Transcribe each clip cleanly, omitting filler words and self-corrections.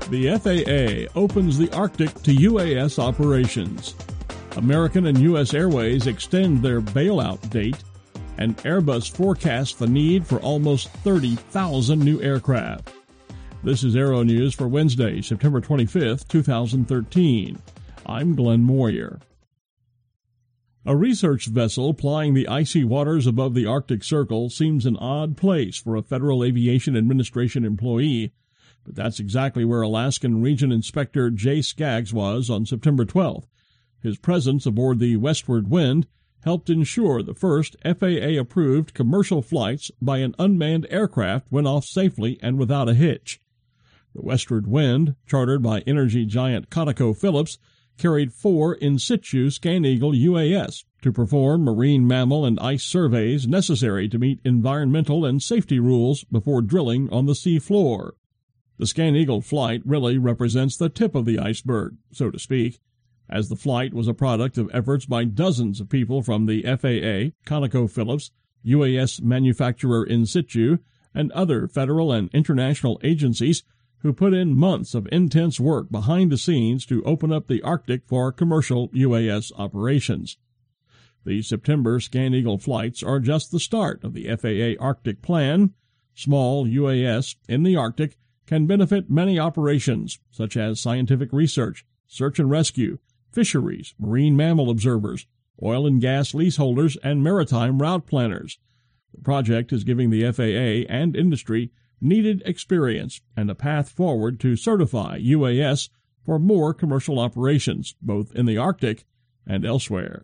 The FAA opens the Arctic to UAS operations. American and U.S. Airways extend their bailout date, and Airbus forecasts the need for almost 30,000 new aircraft. This is Aero News for Wednesday, September 25, 2013. I'm Glenn Moyer. A research vessel plying the icy waters above the Arctic Circle seems an odd place for a Federal Aviation Administration employee, but that's exactly where Alaskan Region Inspector Jay Skaggs was on September 12th. His presence aboard the Westward Wind helped ensure the first FAA-approved commercial flights by an unmanned aircraft went off safely and without a hitch. The Westward Wind, chartered by energy giant ConocoPhillips, carried 4 in-situ ScanEagle UAS to perform marine mammal and ice surveys necessary to meet environmental and safety rules before drilling on the sea floor. The ScanEagle flight really represents the tip of the iceberg, so to speak, as the flight was a product of efforts by dozens of people from the FAA, ConocoPhillips, UAS manufacturer In-Situ, and other federal and international agencies who put in months of intense work behind the scenes to open up the Arctic for commercial UAS operations. The September ScanEagle flights are just the start of the FAA Arctic Plan. Small UAS in the Arctic can benefit many operations, such as scientific research, search and rescue, fisheries, marine mammal observers, oil and gas leaseholders, and maritime route planners. The project is giving the FAA and industry needed experience and a path forward to certify UAS for more commercial operations, both in the Arctic and elsewhere.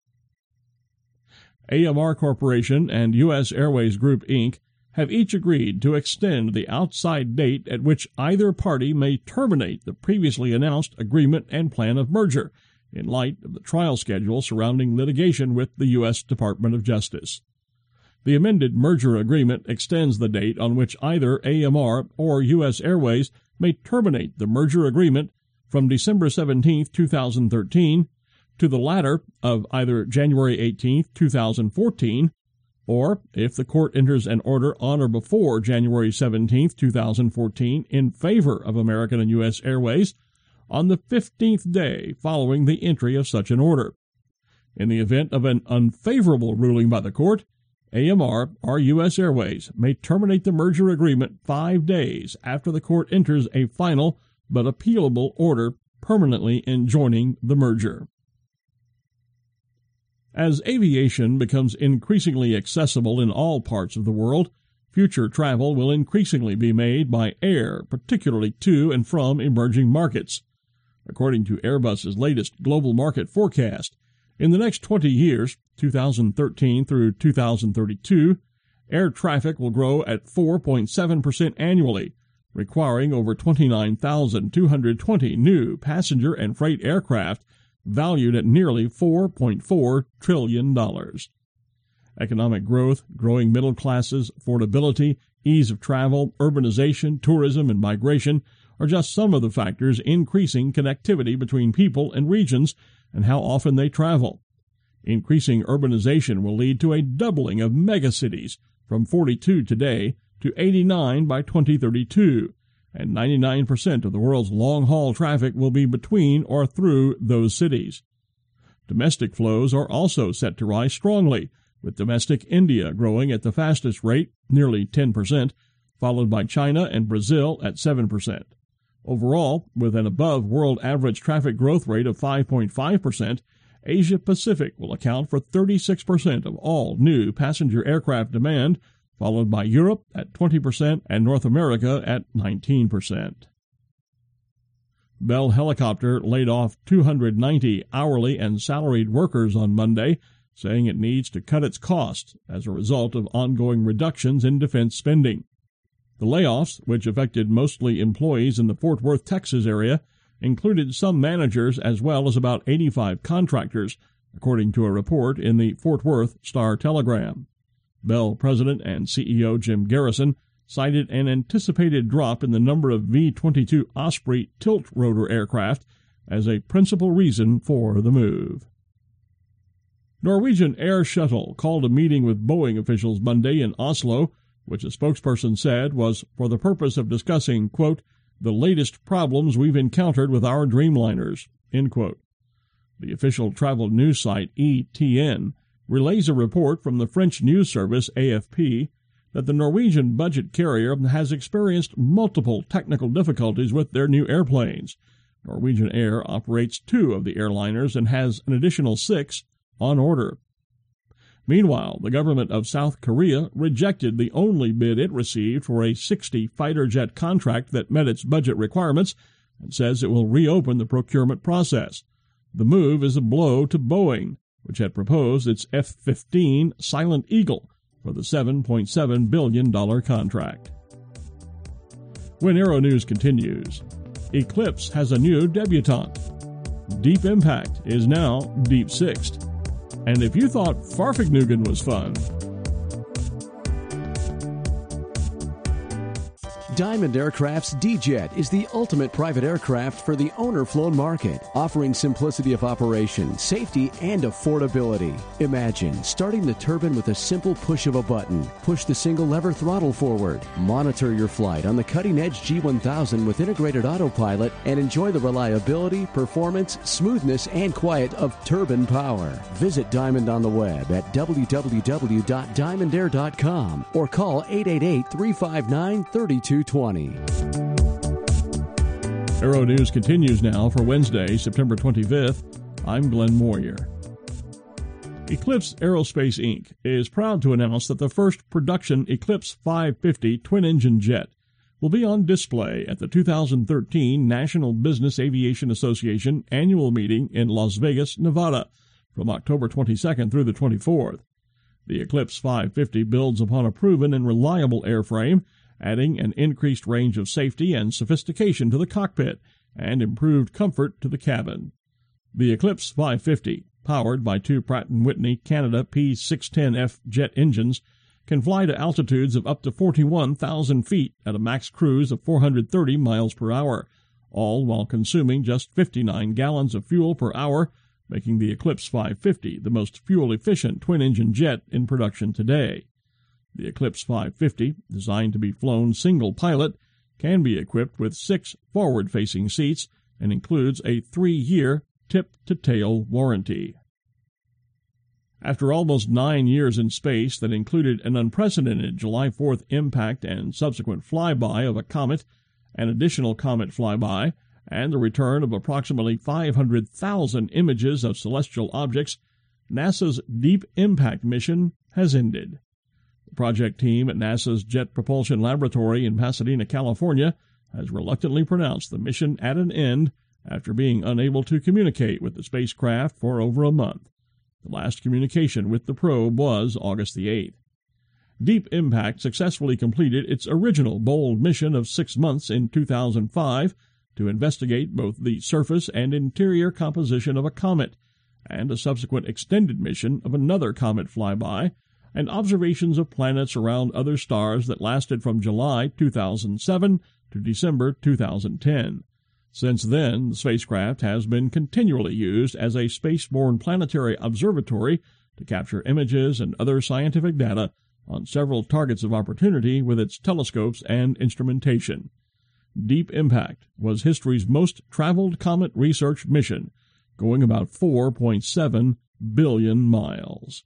AMR Corporation and U.S. Airways Group, Inc. have each agreed to extend the outside date at which either party may terminate the previously announced agreement and plan of merger, in light of the trial schedule surrounding litigation with the U.S. Department of Justice. The amended merger agreement extends the date on which either AMR or U.S. Airways may terminate the merger agreement from December 17, 2013, to the latter of either January 18, 2014, or, if the court enters an order on or before January 17, 2014, in favor of American and U.S. Airways, on the 15th day following the entry of such an order. In the event of an unfavorable ruling by the court, AMR or U.S. Airways may terminate the merger agreement 5 days after the court enters a final but appealable order permanently enjoining the merger. As aviation becomes increasingly accessible in all parts of the world, future travel will increasingly be made by air, particularly to and from emerging markets. According to Airbus's latest global market forecast, in the next 20 years, 2013 through 2032, air traffic will grow at 4.7% annually, requiring over 29,220 new passenger and freight aircraft valued at nearly $4.4 trillion. Economic growth, growing middle classes, affordability, ease of travel, urbanization, tourism, and migration are just some of the factors increasing connectivity between people and regions and how often they travel. Increasing urbanization will lead to a doubling of megacities from 42 today to 89 by 2032, and 99% of the world's long-haul traffic will be between or through those cities. Domestic flows are also set to rise strongly, with domestic India growing at the fastest rate, nearly 10%, followed by China and Brazil at 7%. Overall, with an above-world average traffic growth rate of 5.5%, Asia-Pacific will account for 36% of all new passenger aircraft demand, followed by Europe at 20% and North America at 19%. Bell Helicopter laid off 290 hourly and salaried workers on Monday, saying it needs to cut its costs as a result of ongoing reductions in defense spending. The layoffs, which affected mostly employees in the Fort Worth, Texas area, included some managers as well as about 85 contractors, according to a report in the Fort Worth Star-Telegram. Bell President and CEO Jim Garrison cited an anticipated drop in the number of V-22 Osprey tilt-rotor aircraft as a principal reason for the move. Norwegian Air Shuttle called a meeting with Boeing officials Monday in Oslo, which a spokesperson said was for the purpose of discussing, quote, the latest problems we've encountered with our Dreamliners, end quote. The official travel news site ETN relays a report from the French news service AFP that the Norwegian budget carrier has experienced multiple technical difficulties with their new airplanes. Norwegian Air operates 2 of the airliners and has an additional 6 on order. Meanwhile, the government of South Korea rejected the only bid it received for a 60 fighter jet contract that met its budget requirements and says it will reopen the procurement process. The move is a blow to Boeing, which had proposed its F-15 Silent Eagle for the $7.7 billion contract. When Aero News continues, Eclipse has a new debutante. Deep Impact is now Deep Sixth. And if you thought Farfignugan was fun, Diamond Aircraft's D-Jet is the ultimate private aircraft for the owner-flown market, offering simplicity of operation, safety, and affordability. Imagine starting the turbine with a simple push of a button. Push the single lever throttle forward. Monitor your flight on the cutting-edge G1000 with integrated autopilot and enjoy the reliability, performance, smoothness, and quiet of turbine power. Visit Diamond on the web at www.diamondair.com or call 888-359-3220. Aero News continues now for Wednesday, September 25th. I'm Glenn Moyer. Eclipse Aerospace Inc. is proud to announce that the first production Eclipse 550 twin-engine jet will be on display at the 2013 National Business Aviation Association annual meeting in Las Vegas, Nevada, from October 22nd through the 24th. The Eclipse 550 builds upon a proven and reliable airframe, adding an increased range of safety and sophistication to the cockpit and improved comfort to the cabin. The Eclipse 550, powered by 2 Pratt & Whitney Canada P610F jet engines, can fly to altitudes of up to 41,000 feet at a max cruise of 430 miles per hour, all while consuming just 59 gallons of fuel per hour, making the Eclipse 550 the most fuel-efficient twin-engine jet in production today. The Eclipse 550, designed to be flown single-pilot, can be equipped with 6 forward-facing seats and includes a 3-year tip-to-tail warranty. After almost 9 years in space that included an unprecedented July 4th impact and subsequent flyby of a comet, an additional comet flyby, and the return of approximately 500,000 images of celestial objects, NASA's Deep Impact mission has ended. The project team at NASA's Jet Propulsion Laboratory in Pasadena, California, has reluctantly pronounced the mission at an end after being unable to communicate with the spacecraft for over a month. The last communication with the probe was August the 8th. Deep Impact successfully completed its original bold mission of 6 months in 2005 to investigate both the surface and interior composition of a comet, and a subsequent extended mission of another comet flyby, and observations of planets around other stars that lasted from July 2007 to December 2010. Since then, the spacecraft has been continually used as a spaceborne planetary observatory to capture images and other scientific data on several targets of opportunity with its telescopes and instrumentation. Deep Impact was history's most traveled comet research mission, going about 4.7 billion miles.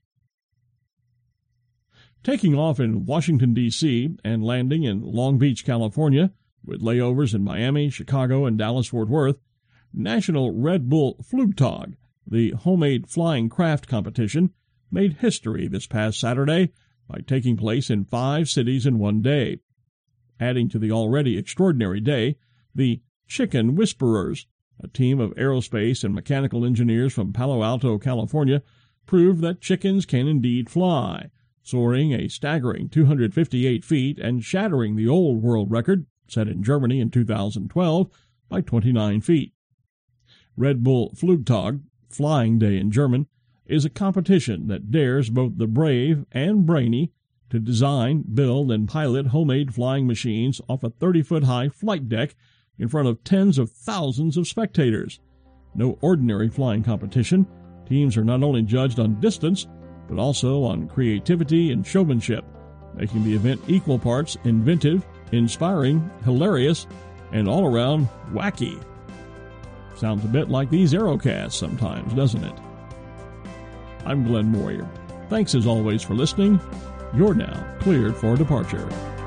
Taking off in Washington, D.C., and landing in Long Beach, California, with layovers in Miami, Chicago, and Dallas-Fort Worth, National Red Bull Flugtag, the homemade flying craft competition, made history this past Saturday by taking place in 5 cities in one day. Adding to the already extraordinary day, the Chicken Whisperers, a team of aerospace and mechanical engineers from Palo Alto, California, proved that chickens can indeed fly, soaring a staggering 258 feet and shattering the old world record set in Germany in 2012 by 29 feet. Red Bull Flugtag, Flying Day in German, is a competition that dares both the brave and brainy to design, build, and pilot homemade flying machines off a 30-foot-high flight deck in front of tens of thousands of spectators. No ordinary flying competition. Teams are not only judged on distance, but also on creativity and showmanship, making the event equal parts inventive, inspiring, hilarious, and all around wacky. Sounds a bit like these Aerocasts sometimes, doesn't it? I'm Glenn Moyer. Thanks as always for listening. You're now cleared for departure.